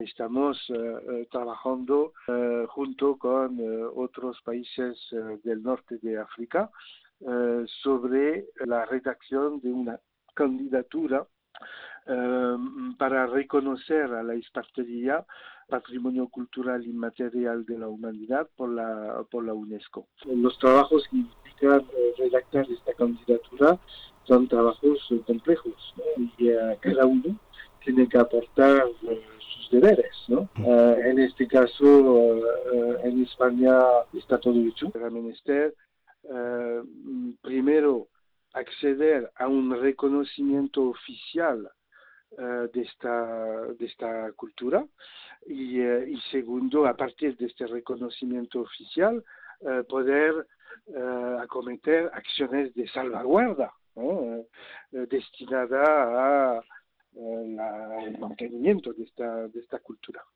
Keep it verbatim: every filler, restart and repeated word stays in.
Estamos eh, eh, trabajando eh, junto con eh, otros países eh, del norte de África eh, sobre la redacción de una candidatura eh, para reconocer a la Espartería Patrimonio Cultural Inmaterial de la Humanidad por la, por la UNESCO. Los trabajos que implican eh, redactar esta candidatura son trabajos eh, complejos, ¿no? Y eh, cada uno tiene que aportar eh, sus deberes, ¿no? Uh, en este caso, uh, en España está todo hecho. Era menester, uh, primero, acceder a un reconocimiento oficial uh, de, esta, de esta cultura y, uh, y segundo, a partir de este reconocimiento oficial, uh, poder uh, acometer acciones de salvaguarda, ¿no? uh, destinada a el mantenimiento de esta, de esta cultura.